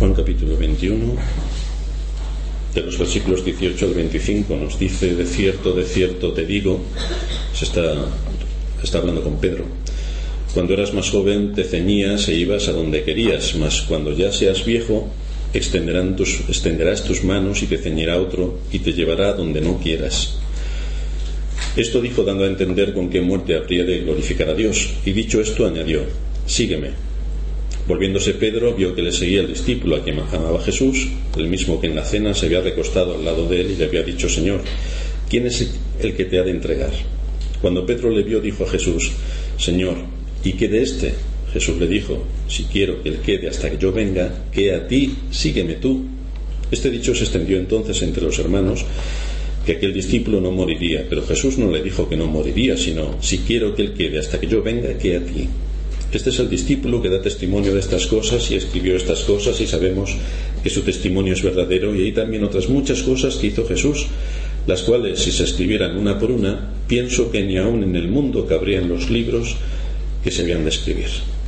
Juan capítulo 21, de los versículos 18 al 25, nos dice: de cierto te digo, se está hablando con Pedro, cuando eras más joven te ceñías e ibas a donde querías, mas cuando ya seas viejo extenderás tus manos y te ceñirá otro y te llevará a donde no quieras. Esto dijo dando a entender con qué muerte habría de glorificar a Dios, y dicho esto añadió: sígueme. Volviéndose Pedro, vio que le seguía el discípulo a quien amaba Jesús, el mismo que en la cena se había recostado al lado de él y le había dicho: Señor, ¿quién es el que te ha de entregar? Cuando Pedro le vio, dijo a Jesús: Señor, ¿y qué de éste? Jesús le dijo: si quiero que él quede hasta que yo venga, que a ti, sígueme tú. Este dicho se extendió entonces entre los hermanos, que aquel discípulo no moriría, pero Jesús no le dijo que no moriría, sino: si quiero que él quede hasta que yo venga, que a ti. Este es el discípulo que da testimonio de estas cosas y escribió estas cosas, y sabemos que su testimonio es verdadero. Y hay también otras muchas cosas que hizo Jesús, las cuales, si se escribieran una por una, pienso que ni aun en el mundo cabrían los libros que se habían de escribir.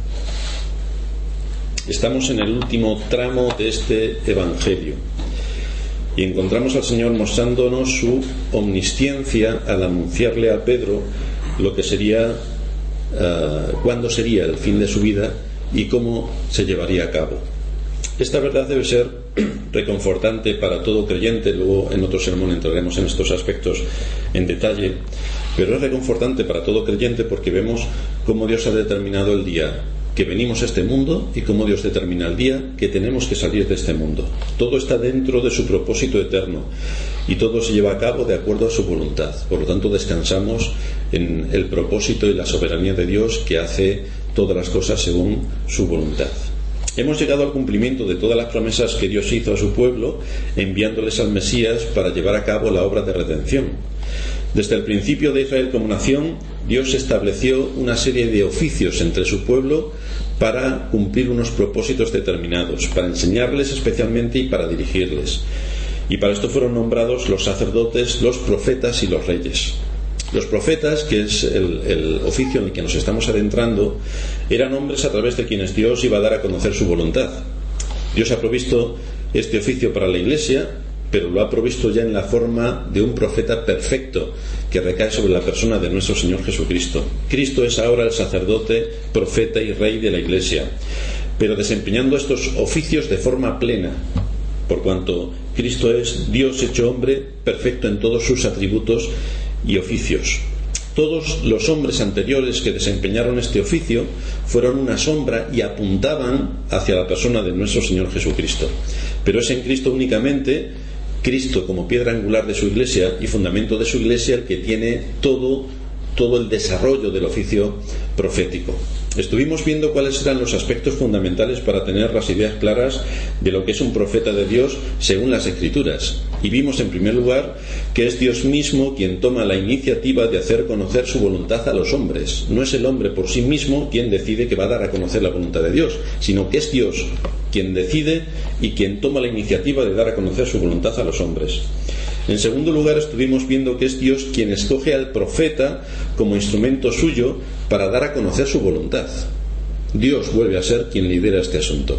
Estamos en el último tramo de este Evangelio y encontramos al Señor mostrándonos su omnisciencia al anunciarle a Pedro lo que sería, cuándo sería el fin de su vida y cómo se llevaría a cabo. Esta verdad debe ser reconfortante para todo creyente. Luego en otro sermón entraremos en estos aspectos en detalle, pero es reconfortante para todo creyente porque vemos cómo Dios ha determinado el día que venimos a este mundo y cómo Dios determina el día que tenemos que salir de este mundo. Todo está dentro de su propósito eterno y todo se lleva a cabo de acuerdo a su voluntad. Por lo tanto, descansamos en el propósito y la soberanía de Dios, que hace todas las cosas según su voluntad. Hemos llegado al cumplimiento de todas las promesas que Dios hizo a su pueblo, enviándoles al Mesías para llevar a cabo la obra de redención. Desde el principio de Israel como nación, Dios estableció una serie de oficios entre su pueblo para cumplir unos propósitos determinados, para enseñarles especialmente y para dirigirles. Y para esto fueron nombrados los sacerdotes, los profetas y los reyes. Los profetas, que es el oficio en el que nos estamos adentrando, eran hombres a través de quienes Dios iba a dar a conocer su voluntad. Dios ha provisto este oficio para la Iglesia, pero lo ha provisto ya en la forma de un profeta perfecto que recae sobre la persona de nuestro Señor Jesucristo. Cristo es ahora el sacerdote, profeta y rey de la Iglesia, pero desempeñando estos oficios de forma plena, por cuanto Cristo es Dios hecho hombre, perfecto en todos sus atributos y oficios. Todos los hombres anteriores que desempeñaron este oficio fueron una sombra y apuntaban hacia la persona de nuestro Señor Jesucristo. Pero es en Cristo únicamente, Cristo como piedra angular de su Iglesia y fundamento de su Iglesia, el que tiene todo el desarrollo del oficio profético. Estuvimos viendo cuáles eran los aspectos fundamentales para tener las ideas claras de lo que es un profeta de Dios según las Escrituras. Y vimos en primer lugar que es Dios mismo quien toma la iniciativa de hacer conocer su voluntad a los hombres. No es el hombre por sí mismo quien decide que va a dar a conocer la voluntad de Dios, sino que es Dios quien decide y quien toma la iniciativa de dar a conocer su voluntad a los hombres. En segundo lugar, estuvimos viendo que es Dios quien escoge al profeta como instrumento suyo para dar a conocer su voluntad. Dios vuelve a ser quien lidera este asunto.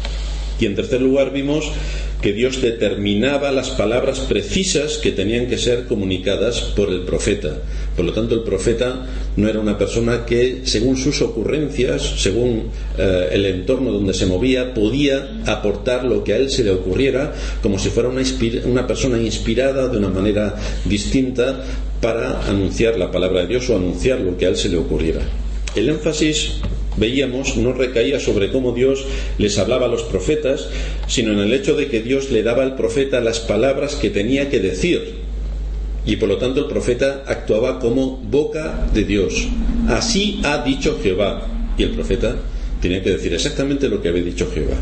Y en tercer lugar vimos que Dios determinaba las palabras precisas que tenían que ser comunicadas por el profeta. Por lo tanto, el profeta no era una persona que, según sus ocurrencias, según el entorno donde se movía, podía aportar lo que a él se le ocurriera, como si fuera una persona inspirada de una manera distinta para anunciar la palabra de Dios o anunciar lo que a él se le ocurriera. El énfasis, veíamos, no recaía sobre cómo Dios les hablaba a los profetas, sino en el hecho de que Dios le daba al profeta las palabras que tenía que decir, y por lo tanto el profeta actuaba como boca de Dios. Así ha dicho Jehová, y el profeta tenía que decir exactamente lo que había dicho Jehová.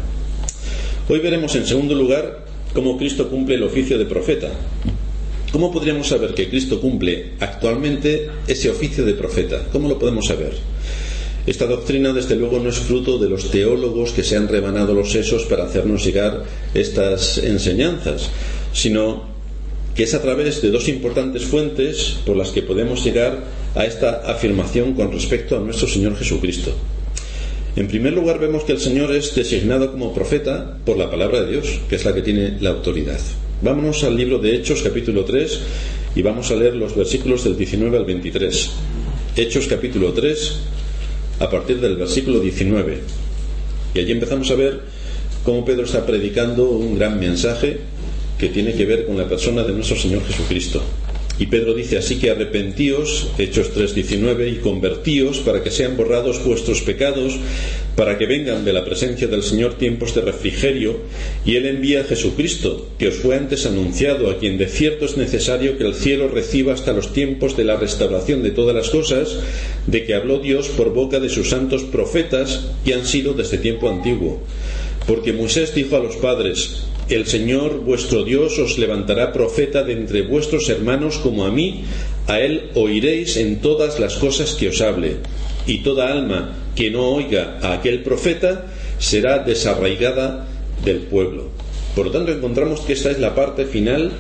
Hoy veremos en segundo lugar cómo Cristo cumple el oficio de profeta. ¿Cómo podríamos saber que Cristo cumple actualmente ese oficio de profeta? ¿Cómo lo podemos saber? Esta doctrina, desde luego, no es fruto de los teólogos que se han rebanado los sesos para hacernos llegar estas enseñanzas, sino que es a través de dos importantes fuentes por las que podemos llegar a esta afirmación con respecto a nuestro Señor Jesucristo. En primer lugar, vemos que el Señor es designado como profeta por la palabra de Dios, que es la que tiene la autoridad. Vámonos al libro de Hechos, capítulo 3, y vamos a leer los versículos del 19 al 23. Hechos, capítulo 3, a partir del versículo 19. Y allí empezamos a ver cómo Pedro está predicando un gran mensaje que tiene que ver con la persona de nuestro Señor Jesucristo. Y Pedro dice: así que arrepentíos, Hechos 3:19, y convertíos para que sean borrados vuestros pecados, para que vengan de la presencia del Señor tiempos de refrigerio, y Él envía a Jesucristo, que os fue antes anunciado, a quien de cierto es necesario que el cielo reciba hasta los tiempos de la restauración de todas las cosas, de que habló Dios por boca de sus santos profetas, que han sido desde tiempo antiguo. Porque Moisés dijo a los padres: el Señor vuestro Dios os levantará profeta de entre vuestros hermanos como a mí, a él oiréis en todas las cosas que os hable, y toda alma que no oiga a aquel profeta será desarraigada del pueblo. Por lo tanto, encontramos que esta es la parte final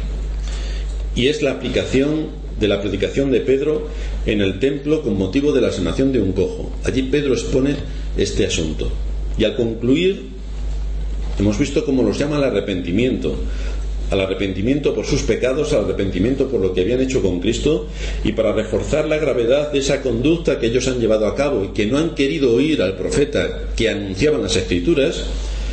y es la aplicación de la predicación de Pedro en el templo con motivo de la sanación de un cojo. Allí Pedro expone este asunto, y al concluir hemos visto cómo los llama al arrepentimiento por sus pecados, al arrepentimiento por lo que habían hecho con Cristo, y para reforzar la gravedad de esa conducta que ellos han llevado a cabo y que no han querido oír al profeta que anunciaban las Escrituras.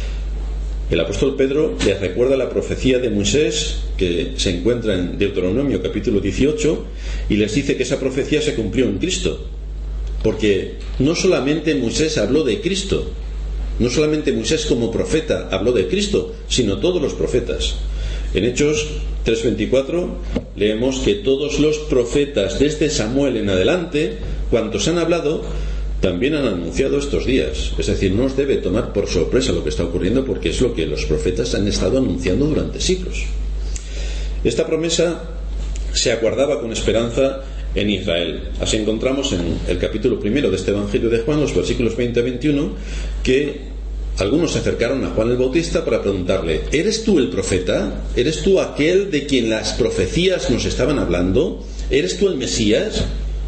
El apóstol Pedro les recuerda la profecía de Moisés que se encuentra en Deuteronomio capítulo 18, y les dice que esa profecía se cumplió en Cristo, porque no solamente Moisés habló de Cristo, no solamente Moisés como profeta habló de Cristo, sino todos los profetas. En Hechos 3:24 leemos que todos los profetas desde Samuel en adelante, cuantos han hablado, también han anunciado estos días. Es decir, no os debe tomar por sorpresa lo que está ocurriendo, porque es lo que los profetas han estado anunciando durante siglos. Esta promesa se aguardaba con esperanza en Israel. Así encontramos en el capítulo 1 de este Evangelio de Juan, los versículos 20 a 21, que algunos se acercaron a Juan el Bautista para preguntarle: ¿eres tú el profeta? ¿Eres tú aquel de quien las profecías nos estaban hablando? ¿Eres tú el Mesías?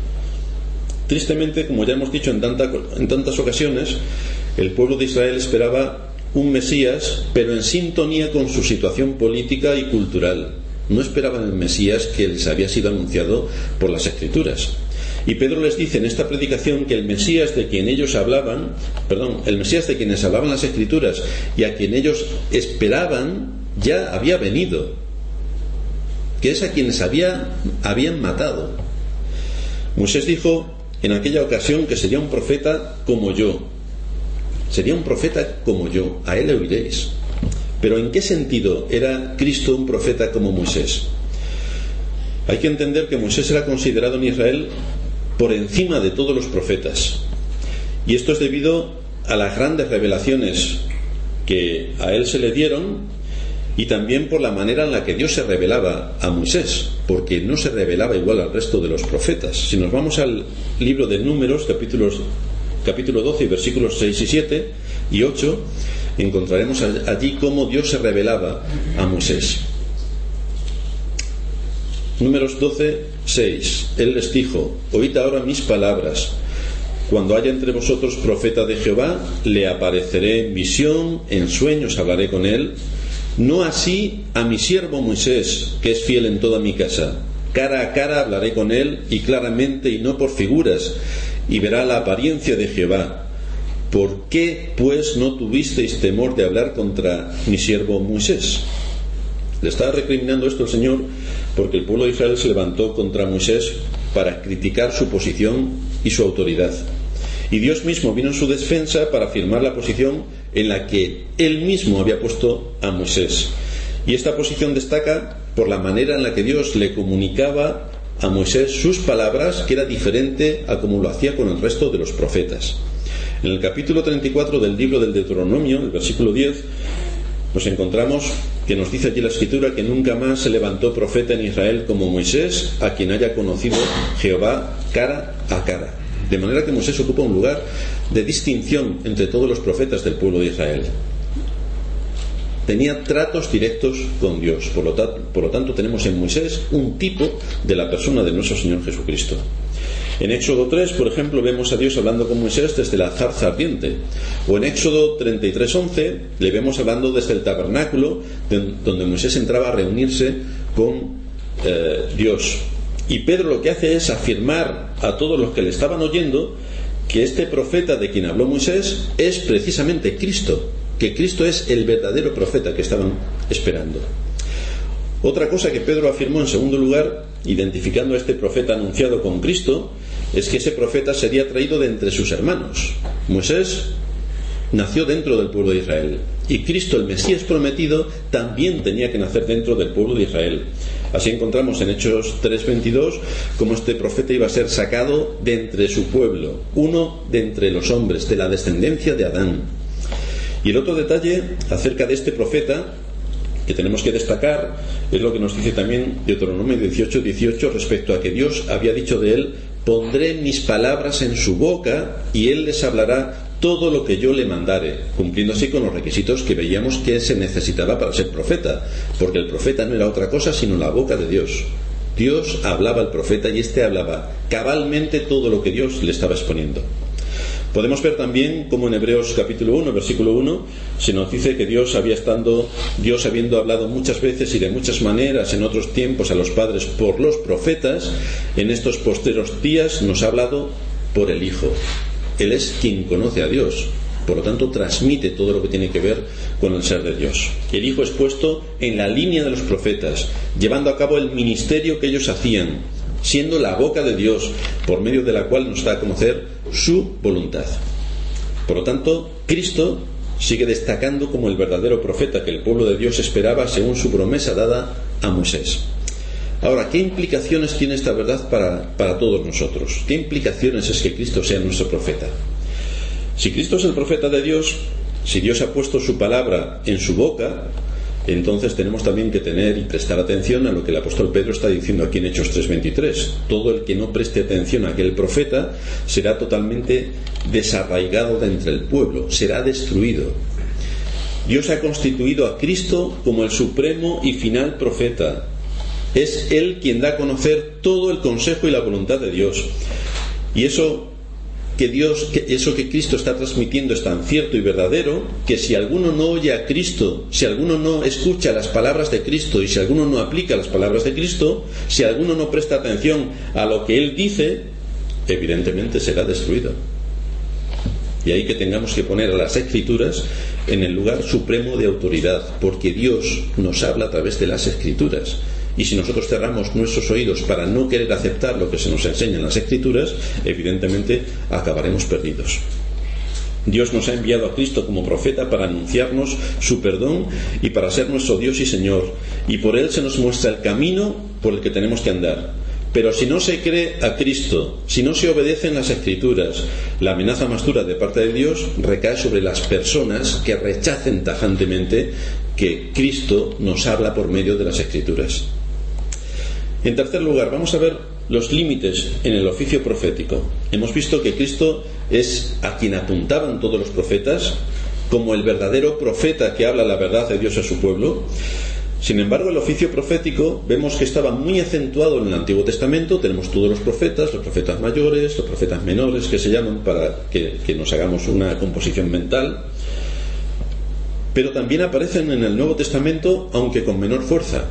Tristemente, como ya hemos dicho en tantas ocasiones, el pueblo de Israel esperaba un Mesías, pero en sintonía con su situación política y cultural. No esperaban el Mesías que les había sido anunciado por las Escrituras. Y Pedro les dice en esta predicación que el Mesías de quien ellos hablaban, el Mesías de quienes hablaban las Escrituras y a quien ellos esperaban, ya había venido, que es a quienes habían matado. Moisés dijo en aquella ocasión que sería un profeta como yo. Sería un profeta como yo, a él le oiréis. Pero ¿en qué sentido era Cristo un profeta como Moisés? Hay que entender que Moisés era considerado en Israel por encima de todos los profetas, y esto es debido a las grandes revelaciones que a él se le dieron, y también por la manera en la que Dios se revelaba a Moisés, porque no se revelaba igual al resto de los profetas. Si nos vamos al libro de Números, capítulo 12, versículos 6 y 7 y 8, encontraremos allí cómo Dios se revelaba a Moisés. Números 12, 6. Él les dijo: oíd ahora mis palabras. Cuando haya entre vosotros profeta de Jehová, le apareceré en visión, en sueños hablaré con él. No así a mi siervo Moisés, que es fiel en toda mi casa. Cara a cara hablaré con él, y claramente, y no por figuras, y verá la apariencia de Jehová. ¿Por qué, pues, no tuvisteis temor de hablar contra mi siervo Moisés? Le estaba recriminando esto el Señor porque el pueblo de Israel se levantó contra Moisés para criticar su posición y su autoridad. Y Dios mismo vino en su defensa para afirmar la posición en la que Él mismo había puesto a Moisés. Y esta posición destaca por la manera en la que Dios le comunicaba a Moisés sus palabras, que era diferente a como lo hacía con el resto de los profetas. En el capítulo 34 del libro del Deuteronomio, el versículo 10, nos encontramos que nos dice allí la Escritura que nunca más se levantó profeta en Israel como Moisés, a quien haya conocido Jehová cara a cara. De manera que Moisés ocupa un lugar de distinción entre todos los profetas del pueblo de Israel. Tenía tratos directos con Dios. Por lo tanto tenemos en Moisés un tipo de la persona de nuestro Señor Jesucristo. En Éxodo 3, por ejemplo, vemos a Dios hablando con Moisés desde la zarza ardiente. O en Éxodo 33:11 le vemos hablando desde el tabernáculo, donde Moisés entraba a reunirse con Dios. Y Pedro lo que hace es afirmar a todos los que le estaban oyendo que este profeta de quien habló Moisés es precisamente Cristo, que Cristo es el verdadero profeta que estaban esperando. Otra cosa que Pedro afirmó en segundo lugar, identificando a este profeta anunciado con Cristo, es que ese profeta sería traído de entre sus hermanos. Moisés nació dentro del pueblo de Israel, y Cristo, el Mesías prometido, también tenía que nacer dentro del pueblo de Israel. Así encontramos en Hechos 3:22 cómo este profeta iba a ser sacado de entre su pueblo, uno de entre los hombres, de la descendencia de Adán. Y el otro detalle acerca de este profeta que tenemos que destacar es lo que nos dice también Deuteronomio 18:18 respecto a que Dios había dicho de él: pondré mis palabras en su boca y él les hablará todo lo que yo le mandare, cumpliendo así con los requisitos que veíamos que se necesitaba para ser profeta, porque el profeta no era otra cosa sino la boca de Dios. Dios hablaba al profeta y éste hablaba cabalmente todo lo que Dios le estaba exponiendo. Podemos ver también cómo en Hebreos capítulo 1, versículo 1, se nos dice que Dios habiendo hablado muchas veces y de muchas maneras en otros tiempos a los padres por los profetas, en estos postreros días nos ha hablado por el Hijo. Él es quien conoce a Dios, por lo tanto transmite todo lo que tiene que ver con el ser de Dios. El Hijo es puesto en la línea de los profetas, llevando a cabo el ministerio que ellos hacían, siendo la boca de Dios, por medio de la cual nos da a conocer su voluntad. Por lo tanto, Cristo sigue destacando como el verdadero profeta que el pueblo de Dios esperaba según su promesa dada a Moisés. Ahora, ¿qué implicaciones tiene esta verdad para todos nosotros? ¿Qué implicaciones es que Cristo sea nuestro profeta? Si Cristo es el profeta de Dios, si Dios ha puesto su palabra en su boca, entonces tenemos también que tener y prestar atención a lo que el apóstol Pedro está diciendo aquí en Hechos 3:23. Todo el que no preste atención a aquel profeta será totalmente desarraigado de entre el pueblo, será destruido. Dios ha constituido a Cristo como el supremo y final profeta. Es Él quien da a conocer todo el consejo y la voluntad de Dios. Y eso que Cristo está transmitiendo es tan cierto y verdadero que si alguno no oye a Cristo, si alguno no escucha las palabras de Cristo y si alguno no aplica las palabras de Cristo, si alguno no presta atención a lo que Él dice, evidentemente será destruido. Y ahí que tengamos que poner a las Escrituras en el lugar supremo de autoridad, porque Dios nos habla a través de las Escrituras. Y si nosotros cerramos nuestros oídos para no querer aceptar lo que se nos enseña en las Escrituras, evidentemente acabaremos perdidos. Dios nos ha enviado a Cristo como profeta para anunciarnos su perdón y para ser nuestro Dios y Señor, y por Él se nos muestra el camino por el que tenemos que andar. Pero si no se cree a Cristo, si no se obedecen las Escrituras, la amenaza más dura de parte de Dios recae sobre las personas que rechacen tajantemente que Cristo nos habla por medio de las Escrituras. En tercer lugar, vamos a ver los límites en el oficio profético. Hemos visto que Cristo es a quien apuntaban todos los profetas como el verdadero profeta que habla la verdad de Dios a su pueblo. Sin embargo, el oficio profético vemos que estaba muy acentuado en el Antiguo Testamento. Tenemos todos los profetas mayores, los profetas menores, que se llaman, para que nos hagamos una composición mental. Pero también aparecen en el Nuevo Testamento, aunque con menor fuerza.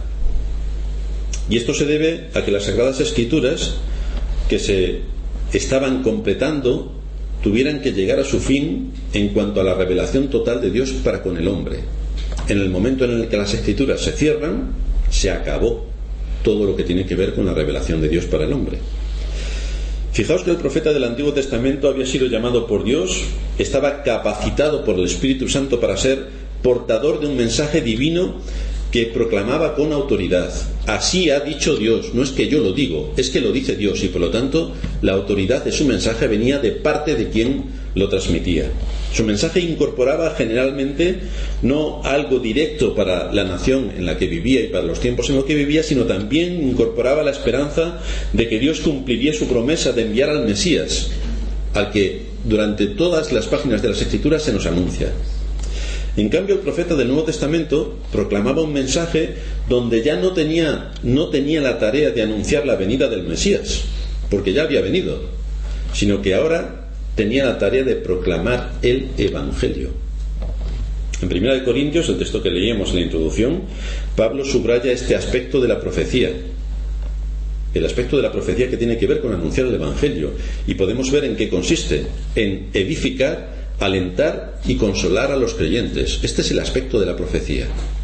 Y esto se debe a que las Sagradas Escrituras, que se estaban completando, tuvieran que llegar a su fin en cuanto a la revelación total de Dios para con el hombre. En el momento en el que las Escrituras se cierran, se acabó todo lo que tiene que ver con la revelación de Dios para el hombre. Fijaos que el profeta del Antiguo Testamento había sido llamado por Dios, estaba capacitado por el Espíritu Santo para ser portador de un mensaje divino que proclamaba con autoridad. Así ha dicho Dios, no es que yo lo digo, es que lo dice Dios, y por lo tanto la autoridad de su mensaje venía de parte de quien lo transmitía. Su mensaje incorporaba generalmente no algo directo para la nación en la que vivía y para los tiempos en los que vivía, sino también incorporaba la esperanza de que Dios cumpliría su promesa de enviar al Mesías, al que durante todas las páginas de las Escrituras se nos anuncia. En cambio, el profeta del Nuevo Testamento proclamaba un mensaje donde ya no tenía la tarea de anunciar la venida del Mesías, porque ya había venido. sino que ahora tenía la tarea de proclamar el Evangelio. En 1 Corintios, el texto que leíamos en la introducción, Pablo subraya este aspecto de la profecía, el aspecto de la profecía que tiene que ver con anunciar el Evangelio, y podemos ver en qué consiste: en edificar, alentar y consolar a los creyentes. Este es el aspecto de la profecía.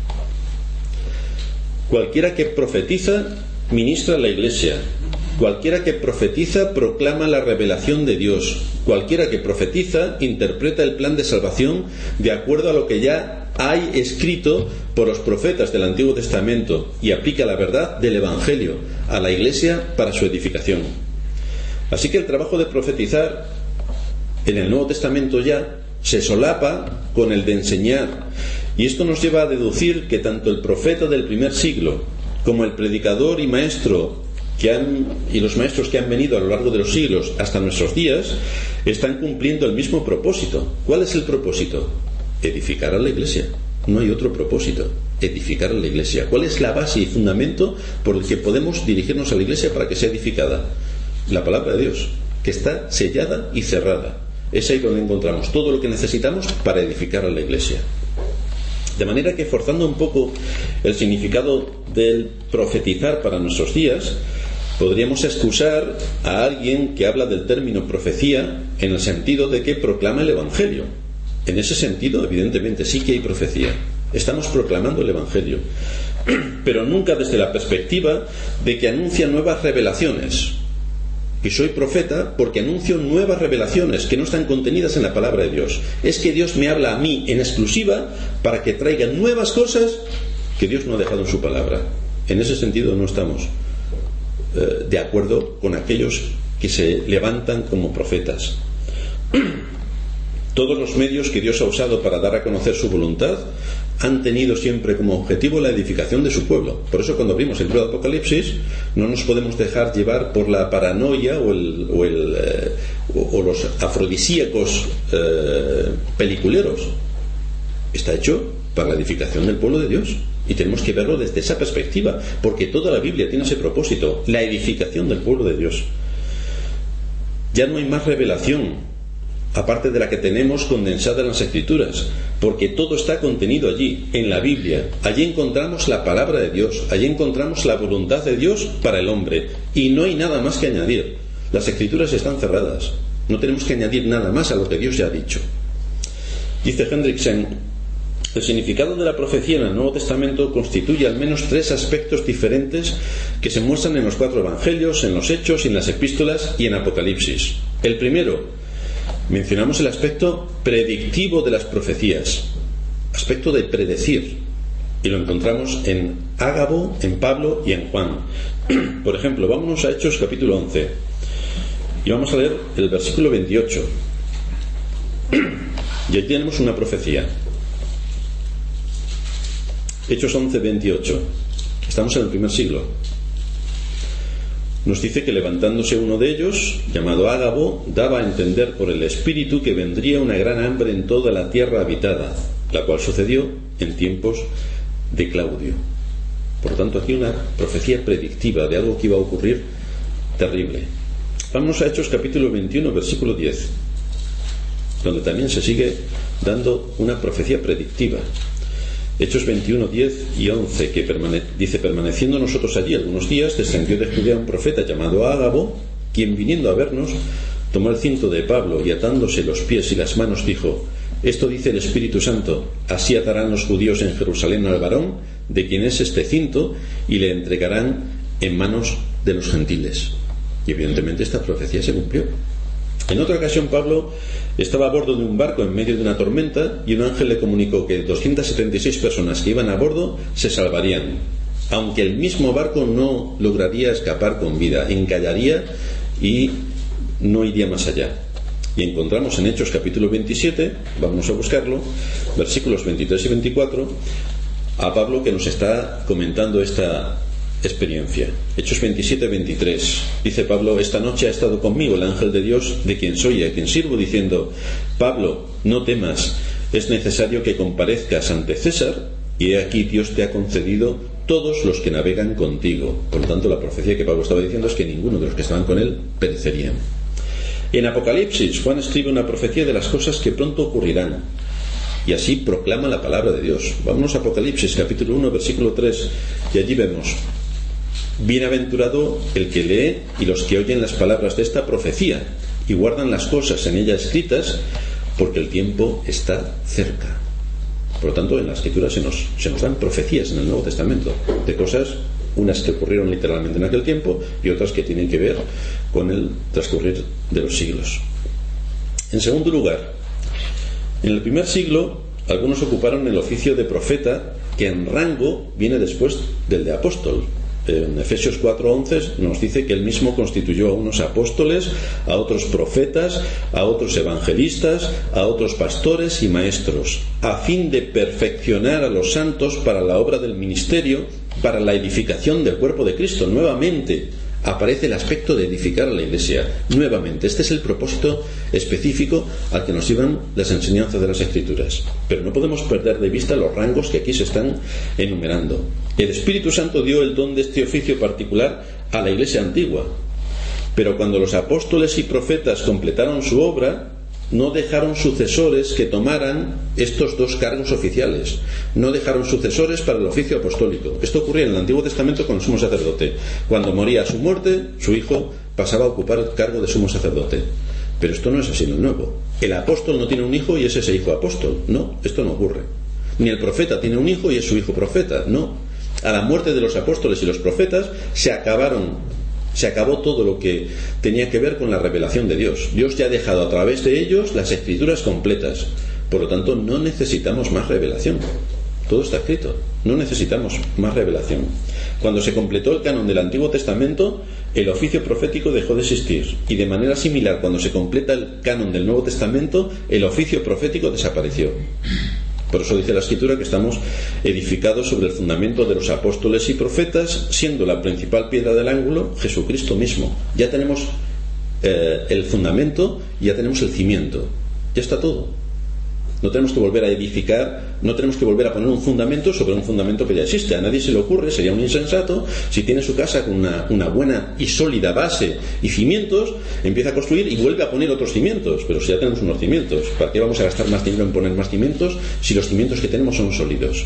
Cualquiera que profetiza ministra a la iglesia. Cualquiera que profetiza proclama la revelación de Dios. Cualquiera que profetiza interpreta el plan de salvación de acuerdo a lo que ya hay escrito por los profetas del Antiguo Testamento y aplica la verdad del Evangelio a la iglesia para su edificación. Así que el trabajo de profetizar en el Nuevo Testamento ya se solapa con el de enseñar, y esto nos lleva a deducir que tanto el profeta del primer siglo como el predicador y maestro y los maestros que han venido a lo largo de los siglos hasta nuestros días están cumpliendo el mismo propósito. ¿Cuál es el propósito? Edificar a la iglesia. No hay otro propósito. Edificar a la iglesia. ¿Cuál es la base y fundamento por el que podemos dirigirnos a la iglesia para que sea edificada? La palabra de Dios, que está sellada y cerrada. Es ahí donde encontramos todo lo que necesitamos para edificar a la iglesia. De manera que, forzando un poco el significado del profetizar para nuestros días, podríamos excusar a alguien que habla del término profecía en el sentido de que proclama el Evangelio. En ese sentido, evidentemente, sí que hay profecía. Estamos proclamando el Evangelio, pero nunca desde la perspectiva de que anuncia nuevas revelaciones. Y soy profeta porque anuncio nuevas revelaciones que no están contenidas en la palabra de Dios. Es que Dios me habla a mí en exclusiva para que traiga nuevas cosas que Dios no ha dejado en su palabra. En ese sentido no estamos de acuerdo con aquellos que se levantan como profetas. Todos los medios que Dios ha usado para dar a conocer su voluntad han tenido siempre como objetivo la edificación de su pueblo. Por eso, cuando abrimos el libro de Apocalipsis, no nos podemos dejar llevar por la paranoia o los afrodisíacos peliculeros. Está hecho para la edificación del pueblo de Dios, y tenemos que verlo desde esa perspectiva, porque toda la Biblia tiene ese propósito, la edificación del pueblo de Dios. Ya no hay más revelación aparte de la que tenemos condensada en las Escrituras, porque todo está contenido allí, en la Biblia. Allí encontramos la palabra de Dios, allí encontramos la voluntad de Dios para el hombre, y no hay nada más que añadir. Las Escrituras están cerradas, no tenemos que añadir nada más a lo que Dios ya ha dicho. Dice Hendrickson: el significado de la profecía en el Nuevo Testamento constituye al menos 3 aspectos diferentes que se muestran en los 4 evangelios, en los Hechos, y en las epístolas y en Apocalipsis. El primero, mencionamos el aspecto predictivo de las profecías, aspecto de predecir, y lo encontramos en Ágabo, en Pablo y en Juan. Por ejemplo, vámonos a Hechos capítulo 11 y vamos a leer el versículo 28. Y aquí tenemos una profecía. Hechos 11, 28. Estamos en el primer siglo. Nos dice que levantándose uno de ellos, llamado Ágabo, daba a entender por el Espíritu que vendría una gran hambre en toda la tierra habitada, la cual sucedió en tiempos de Claudio. Por tanto, aquí una profecía predictiva de algo que iba a ocurrir terrible. Vamos a Hechos capítulo 21, versículo 10, donde también se sigue dando una profecía predictiva. Hechos 21, 10 y 11, que dice: permaneciendo nosotros allí algunos días, descendió de Judea un profeta llamado Ágabo, quien, viniendo a vernos, tomó el cinto de Pablo y, atándose los pies y las manos, dijo: esto dice el Espíritu Santo, así atarán los judíos en Jerusalén al varón de quien es este cinto, y le entregarán en manos de los gentiles. Y evidentemente esta profecía se cumplió. En otra ocasión, Pablo estaba a bordo de un barco en medio de una tormenta, y un ángel le comunicó que 276 personas que iban a bordo se salvarían, aunque el mismo barco no lograría escapar con vida, encallaría y no iría más allá. Y encontramos en Hechos capítulo 27, vamos a buscarlo, versículos 23 y 24, a Pablo, que nos está comentando esta experiencia. Hechos 27, 23. Dice Pablo: esta noche ha estado conmigo el ángel de Dios, de quien soy y a quien sirvo, diciendo: Pablo, no temas, es necesario que comparezcas ante César, y he aquí Dios te ha concedido todos los que navegan contigo. Por lo tanto, la profecía que Pablo estaba diciendo es que ninguno de los que estaban con él perecerían. En Apocalipsis, Juan escribe una profecía de las cosas que pronto ocurrirán, y así proclama la palabra de Dios. Vámonos a Apocalipsis, capítulo 1, versículo 3, y allí vemos: bienaventurado el que lee y los que oyen las palabras de esta profecía y guardan las cosas en ella escritas, porque el tiempo está cerca. Por lo tanto, en la Escritura se nos dan profecías en el Nuevo Testamento de cosas, unas que ocurrieron literalmente en aquel tiempo y otras que tienen que ver con el transcurrir de los siglos. En segundo lugar, en el primer siglo algunos ocuparon el oficio de profeta, que en rango viene después del de apóstol. En Efesios 4:11 nos dice que él mismo constituyó a unos apóstoles, a otros profetas, a otros evangelistas, a otros pastores y maestros, a fin de perfeccionar a los santos para la obra del ministerio, para la edificación del cuerpo de Cristo. Nuevamente aparece el aspecto de edificar a la Iglesia. Nuevamente, este es el propósito específico al que nos llevan las enseñanzas de las Escrituras. Pero no podemos perder de vista los rangos que aquí se están enumerando. El Espíritu Santo dio el don de este oficio particular a la Iglesia antigua, pero cuando los apóstoles y profetas completaron su obra, no dejaron sucesores que tomaran estos dos cargos oficiales. No dejaron sucesores para el oficio apostólico. Esto ocurría en el Antiguo Testamento con el sumo sacerdote. Cuando moría a su muerte, su hijo pasaba a ocupar el cargo de sumo sacerdote. Pero esto no es así en el Nuevo. El apóstol no tiene un hijo y es ese hijo apóstol. No, esto no ocurre. Ni el profeta tiene un hijo y es su hijo profeta. No. A la muerte de los apóstoles y los profetas se acabó todo lo que tenía que ver con la revelación de Dios. Dios ya ha dejado a través de ellos las Escrituras completas. Por lo tanto, no necesitamos más revelación. Todo está escrito. No necesitamos más revelación. Cuando se completó el canon del Antiguo Testamento, el oficio profético dejó de existir. Y de manera similar, cuando se completa el canon del Nuevo Testamento, el oficio profético desapareció. Por eso dice la Escritura que estamos edificados sobre el fundamento de los apóstoles y profetas, siendo la principal piedra del ángulo Jesucristo mismo. Ya tenemos el fundamento, ya tenemos el cimiento. Ya está todo. No tenemos que volver a edificar, no tenemos que volver a poner un fundamento sobre un fundamento que ya existe. A nadie se le ocurre, sería un insensato, si tiene su casa con una buena y sólida base y cimientos, empieza a construir y vuelve a poner otros cimientos. Pero si ya tenemos unos cimientos, ¿para qué vamos a gastar más dinero en poner más cimientos si los cimientos que tenemos son sólidos?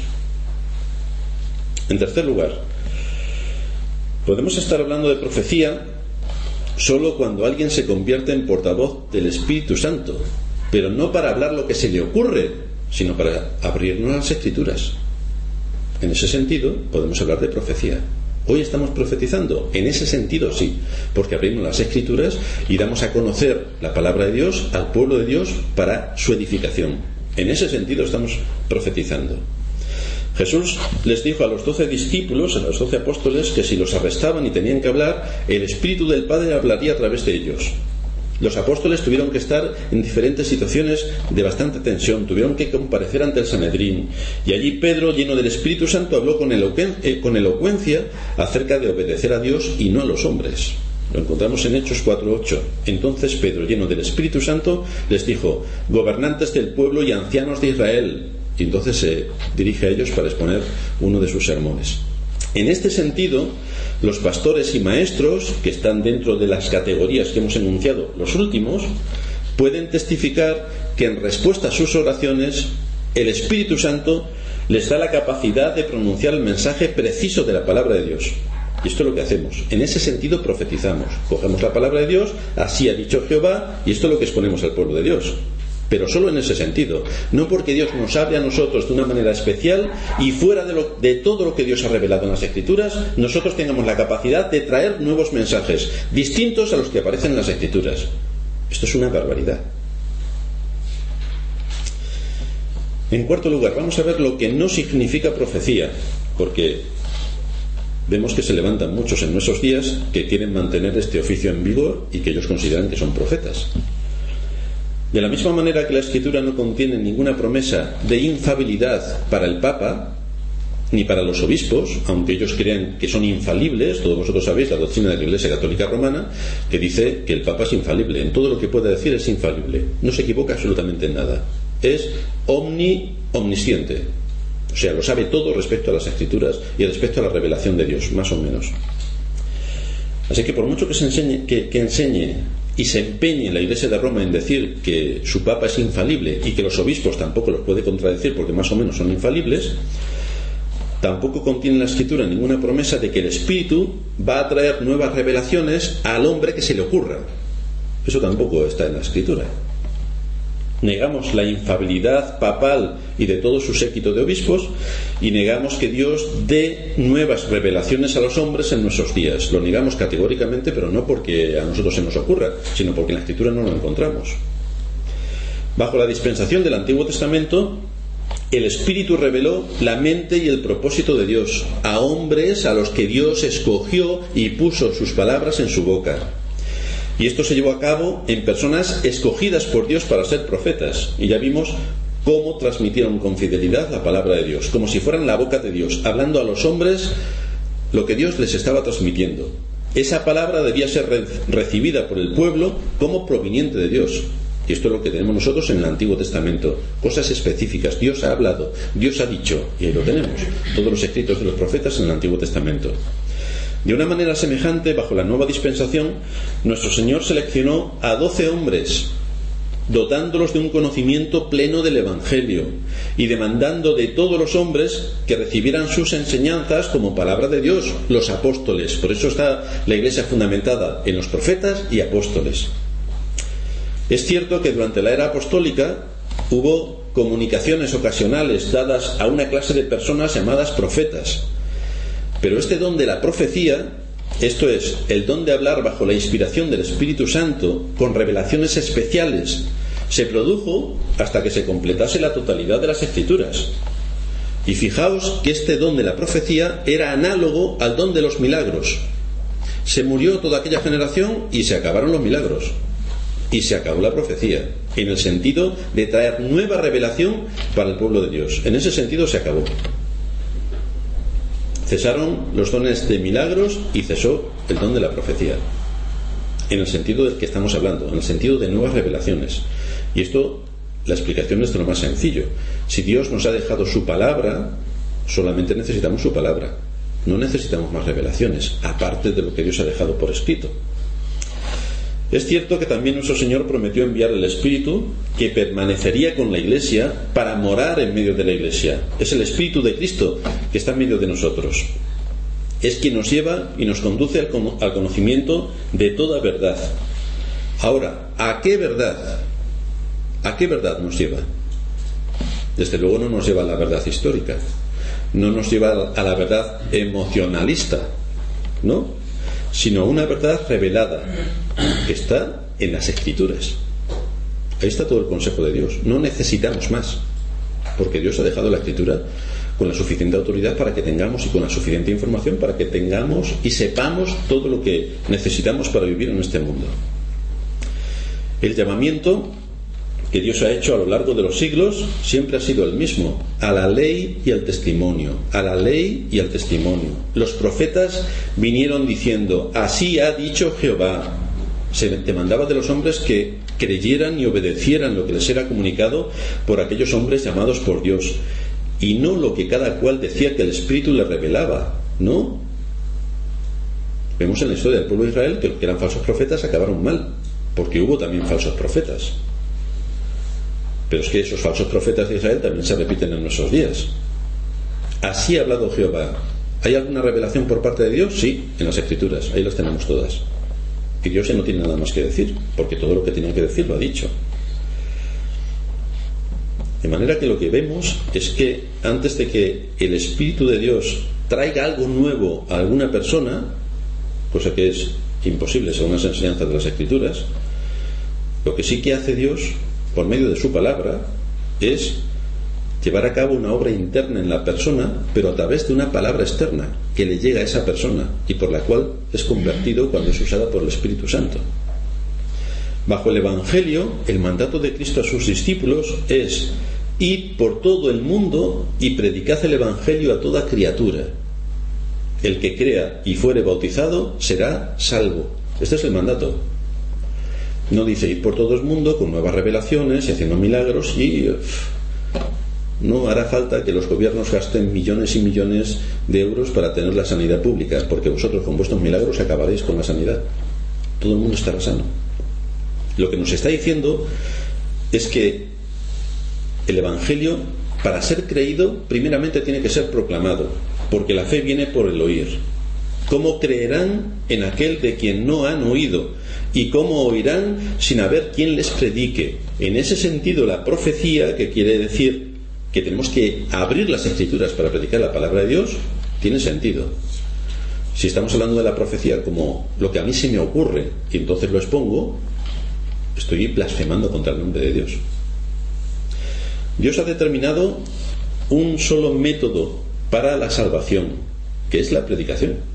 En tercer lugar, podemos estar hablando de profecía solo cuando alguien se convierte en portavoz del Espíritu Santo, pero no para hablar lo que se le ocurre, sino para abrirnos a las Escrituras. En ese sentido podemos hablar de profecía. Hoy estamos profetizando, en ese sentido sí, porque abrimos las Escrituras y damos a conocer la palabra de Dios al pueblo de Dios para su edificación. En ese sentido estamos profetizando. Jesús les dijo a los 12 discípulos, a los 12 apóstoles, que si los arrestaban y tenían que hablar, el Espíritu del Padre hablaría a través de ellos. Los apóstoles tuvieron que estar en diferentes situaciones de bastante tensión, tuvieron que comparecer ante el Sanedrín, y allí Pedro, lleno del Espíritu Santo, habló con elocuencia acerca de obedecer a Dios y no a los hombres. Lo encontramos en Hechos 4:8. Entonces Pedro, lleno del Espíritu Santo, les dijo: gobernantes del pueblo y ancianos de Israel. Y entonces se dirige a ellos para exponer uno de sus sermones. En este sentido, los pastores y maestros, que están dentro de las categorías que hemos enunciado, los últimos, pueden testificar que en respuesta a sus oraciones, el Espíritu Santo les da la capacidad de pronunciar el mensaje preciso de la palabra de Dios. Y esto es lo que hacemos. En ese sentido profetizamos. Cogemos la palabra de Dios, así ha dicho Jehová, y esto es lo que exponemos al pueblo de Dios. Pero solo en ese sentido, no porque Dios nos hable a nosotros de una manera especial y fuera de todo lo que Dios ha revelado en las Escrituras, nosotros tengamos la capacidad de traer nuevos mensajes distintos a los que aparecen en las Escrituras. Esto es una barbaridad. En cuarto lugar, vamos a ver lo que no significa profecía, porque vemos que se levantan muchos en nuestros días que quieren mantener este oficio en vigor y que ellos consideran que son profetas. De la misma manera que la Escritura no contiene ninguna promesa de infalibilidad para el Papa ni para los obispos, aunque ellos crean que son infalibles, todos vosotros sabéis la doctrina de la Iglesia Católica Romana, que dice que el Papa es infalible, en todo lo que pueda decir es infalible, no se equivoca absolutamente en nada, es omnisciente, o sea, lo sabe todo respecto a las Escrituras y respecto a la revelación de Dios, más o menos. Así que por mucho que enseñe y se empeñe la Iglesia de Roma en decir que su Papa es infalible y que los obispos tampoco los puede contradecir porque más o menos son infalibles, tampoco contiene la Escritura ninguna promesa de que el Espíritu va a traer nuevas revelaciones al hombre que se le ocurra. Eso tampoco está en la Escritura. Negamos la infalibilidad papal y de todo su séquito de obispos, y negamos que Dios dé nuevas revelaciones a los hombres en nuestros días. Lo negamos categóricamente, pero no porque a nosotros se nos ocurra, sino porque en la Escritura no lo encontramos. Bajo la dispensación del Antiguo Testamento, el Espíritu reveló la mente y el propósito de Dios a hombres a los que Dios escogió y puso sus palabras en su boca. Y esto se llevó a cabo en personas escogidas por Dios para ser profetas. Y ya vimos cómo transmitieron con fidelidad la palabra de Dios, como si fueran la boca de Dios, hablando a los hombres lo que Dios les estaba transmitiendo. Esa palabra debía ser recibida por el pueblo como proveniente de Dios. Y esto es lo que tenemos nosotros en el Antiguo Testamento. Cosas específicas. Dios ha hablado, Dios ha dicho, y ahí lo tenemos. Todos los escritos de los profetas en el Antiguo Testamento. De una manera semejante, bajo la nueva dispensación, nuestro Señor seleccionó a 12 hombres, dotándolos de un conocimiento pleno del Evangelio y demandando de todos los hombres que recibieran sus enseñanzas como palabra de Dios, los apóstoles. Por eso está la Iglesia fundamentada en los profetas y apóstoles. Es cierto que durante la era apostólica hubo comunicaciones ocasionales dadas a una clase de personas llamadas profetas. Pero este don de la profecía, esto es, el don de hablar bajo la inspiración del Espíritu Santo con revelaciones especiales, se produjo hasta que se completase la totalidad de las Escrituras. Y fijaos que este don de la profecía era análogo al don de los milagros. Se murió toda aquella generación y se acabaron los milagros. Y se acabó la profecía, en el sentido de traer nueva revelación para el pueblo de Dios. En ese sentido se acabó. Cesaron los dones de milagros y cesó el don de la profecía, en el sentido del que estamos hablando, en el sentido de nuevas revelaciones. Y esto, la explicación es de lo más sencillo. Si Dios nos ha dejado su palabra, solamente necesitamos su palabra. No necesitamos más revelaciones, aparte de lo que Dios ha dejado por escrito. Es cierto que también nuestro Señor prometió enviar el Espíritu que permanecería con la Iglesia para morar en medio de la Iglesia. Es el Espíritu de Cristo que está en medio de nosotros. Es quien nos lleva y nos conduce al conocimiento de toda verdad. Ahora, ¿a qué verdad? ¿A qué verdad nos lleva? Desde luego no nos lleva a la verdad histórica. No nos lleva a la verdad emocionalista, ¿no? Sino a una verdad revelada que está en las Escrituras. Ahí está todo el consejo de Dios. No necesitamos más, porque Dios ha dejado la Escritura con la suficiente autoridad para que tengamos, y con la suficiente información para que tengamos y sepamos todo lo que necesitamos para vivir en este mundo. El llamamiento que Dios ha hecho a lo largo de los siglos siempre ha sido el mismo: a la ley y al testimonio, a la ley y al testimonio. Los profetas vinieron diciendo: así ha dicho Jehová. Se demandaba de los hombres que creyeran y obedecieran lo que les era comunicado por aquellos hombres llamados por Dios, y no lo que cada cual decía que el Espíritu le revelaba. No. Vemos en la historia del pueblo de Israel que los que eran falsos profetas acabaron mal, porque hubo también falsos profetas. Pero es que esos falsos profetas de Israel también se repiten en nuestros días. Así ha hablado Jehová. ¿Hay alguna revelación por parte de Dios? Sí, en las Escrituras, ahí las tenemos todas. Y Dios ya no tiene nada más que decir, porque todo lo que tenía que decir lo ha dicho. De manera que lo que vemos es que antes de que el Espíritu de Dios traiga algo nuevo a alguna persona, cosa que es imposible según las enseñanzas de las Escrituras, lo que sí que hace Dios por medio de su palabra es llevar a cabo una obra interna en la persona, pero a través de una palabra externa que le llega a esa persona y por la cual es convertido cuando es usada por el Espíritu Santo. Bajo el Evangelio, el mandato de Cristo a sus discípulos es: id por todo el mundo y predicad el Evangelio a toda criatura. El que crea y fuere bautizado será salvo. Este es el mandato. No dice ir por todo el mundo con nuevas revelaciones y haciendo milagros, y no hará falta que los gobiernos gasten millones y millones de euros para tener la sanidad pública, porque vosotros con vuestros milagros acabaréis con la sanidad. Todo el mundo estará sano. Lo que nos está diciendo es que el Evangelio, para ser creído, primeramente tiene que ser proclamado, porque la fe viene por el oír. ¿Cómo creerán en aquel de quien no han oído? ¿Y cómo oirán sin haber quien les predique? En ese sentido, la profecía, que quiere decir que tenemos que abrir las Escrituras para predicar la palabra de Dios, tiene sentido. Si estamos hablando de la profecía como lo que a mí se me ocurre y entonces lo expongo, estoy blasfemando contra el nombre de Dios. Dios ha determinado un solo método para la salvación, que es la predicación.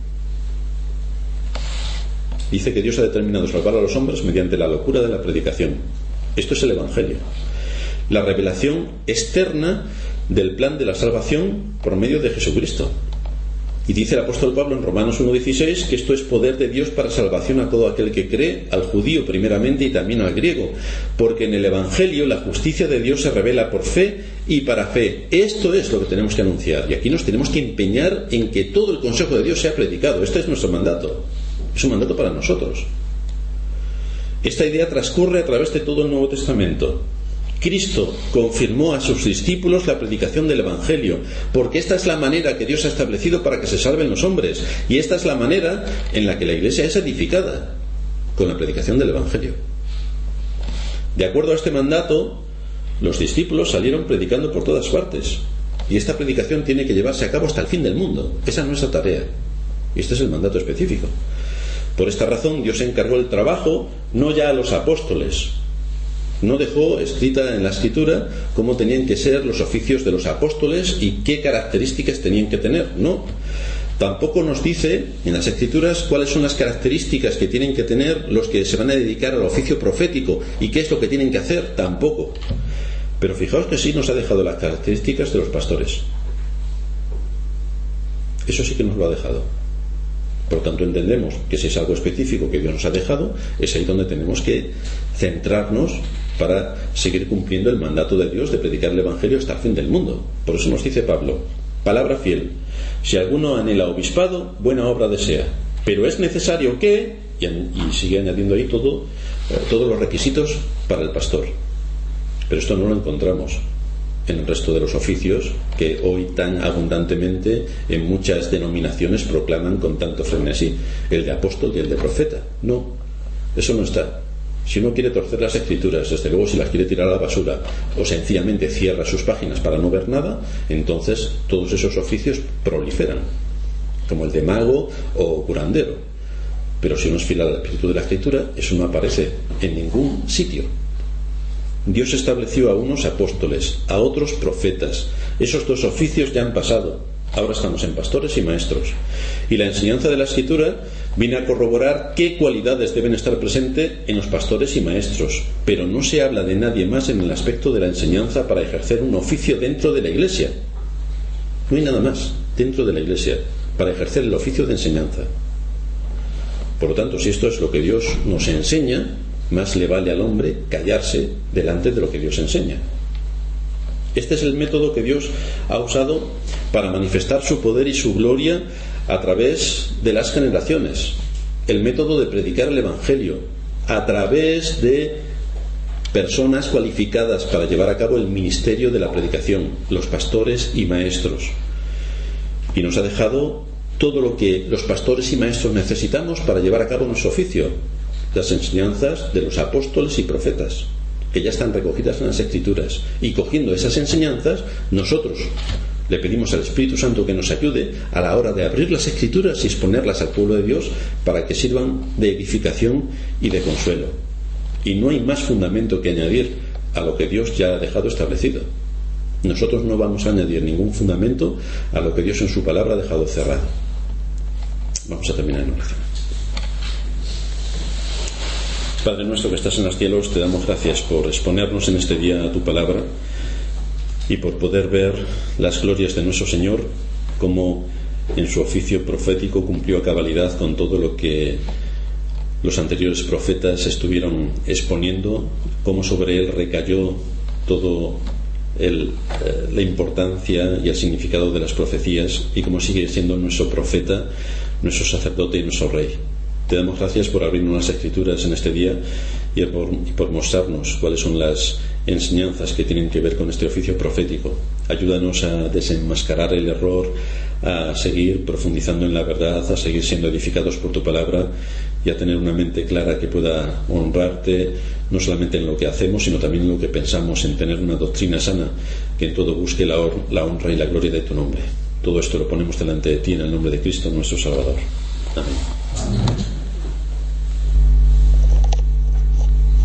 Dice que Dios ha determinado salvar a los hombres mediante la locura de la predicación. Esto es el Evangelio, la revelación externa del plan de la salvación por medio de Jesucristo. Y dice el apóstol Pablo en Romanos 1:16 que esto es poder de Dios para salvación a todo aquel que cree, al judío primeramente y también al griego, porque en el Evangelio la justicia de Dios se revela por fe y para fe. Esto es lo que tenemos que anunciar, y aquí nos tenemos que empeñar en que todo el consejo de Dios sea predicado. Este es nuestro mandato, es un mandato para nosotros. Esta idea transcurre a través de todo el Nuevo Testamento. Cristo confirmó a sus discípulos la predicación del Evangelio, porque esta es la manera que Dios ha establecido para que se salven los hombres, y esta es la manera en la que la Iglesia es edificada, con la predicación del Evangelio. De acuerdo a este mandato, los discípulos salieron predicando por todas partes, y esta predicación tiene que llevarse a cabo hasta el fin del mundo. Esa es nuestra tarea, y este es el mandato específico. Por esta razón, Dios encargó el trabajo no ya a los apóstoles. No dejó escrita en la Escritura cómo tenían que ser los oficios de los apóstoles y qué características tenían que tener. No. Tampoco nos dice en las Escrituras cuáles son las características que tienen que tener los que se van a dedicar al oficio profético y qué es lo que tienen que hacer. Tampoco. Pero fijaos que sí nos ha dejado las características de los pastores. Eso sí que nos lo ha dejado. Por lo tanto, entendemos que si es algo específico que Dios nos ha dejado, es ahí donde tenemos que centrarnos para seguir cumpliendo el mandato de Dios de predicar el Evangelio hasta el fin del mundo. Por eso nos dice Pablo, palabra fiel: si alguno anhela obispado, buena obra desea, pero es necesario que, y sigue añadiendo ahí todos los requisitos para el pastor. Pero esto no lo encontramos en el resto de los oficios que hoy tan abundantemente en muchas denominaciones proclaman con tanto frenesí, el de apóstol y el de profeta. No, eso no está. Si uno quiere torcer las Escrituras, desde luego si las quiere tirar a la basura o sencillamente cierra sus páginas para no ver nada, entonces todos esos oficios proliferan, como el de mago o curandero. Pero si uno es fiel al espíritu de la Escritura, eso no aparece en ningún sitio. Dios estableció a unos apóstoles, a otros profetas. Esos dos oficios ya han pasado. Ahora estamos en pastores y maestros. Y la enseñanza de la Escritura viene a corroborar qué cualidades deben estar presentes en los pastores y maestros. Pero no se habla de nadie más en el aspecto de la enseñanza para ejercer un oficio dentro de la Iglesia. No hay nada más dentro de la Iglesia para ejercer el oficio de enseñanza. Por lo tanto, si esto es lo que Dios nos enseña, más le vale al hombre callarse delante de lo que Dios enseña. Este es el método que Dios ha usado para manifestar su poder y su gloria a través de las generaciones. El método de predicar el Evangelio a través de personas cualificadas para llevar a cabo el ministerio de la predicación, los pastores y maestros. Y nos ha dejado todo lo que los pastores y maestros necesitamos para llevar a cabo nuestro oficio: las enseñanzas de los apóstoles y profetas, que ya están recogidas en las Escrituras. Y cogiendo esas enseñanzas, nosotros le pedimos al Espíritu Santo que nos ayude a la hora de abrir las Escrituras y exponerlas al pueblo de Dios para que sirvan de edificación y de consuelo. Y no hay más fundamento que añadir a lo que Dios ya ha dejado establecido. Nosotros no vamos a añadir ningún fundamento a lo que Dios en su palabra ha dejado cerrado. Vamos a terminar en oración. Padre nuestro que estás en los cielos, te damos gracias por exponernos en este día a tu palabra y por poder ver las glorias de nuestro Señor, como en su oficio profético cumplió a cabalidad con todo lo que los anteriores profetas estuvieron exponiendo, cómo sobre él recayó todo la importancia y el significado de las profecías, y cómo sigue siendo nuestro profeta, nuestro sacerdote y nuestro rey. Te damos gracias por abrirnos las Escrituras en este día y por mostrarnos cuáles son las enseñanzas que tienen que ver con este oficio profético. Ayúdanos a desenmascarar el error, a seguir profundizando en la verdad, a seguir siendo edificados por tu palabra y a tener una mente clara que pueda honrarte no solamente en lo que hacemos, sino también en lo que pensamos, en tener una doctrina sana que en todo busque la honra y la gloria de tu nombre. Todo esto lo ponemos delante de ti en el nombre de Cristo nuestro Salvador. Amén.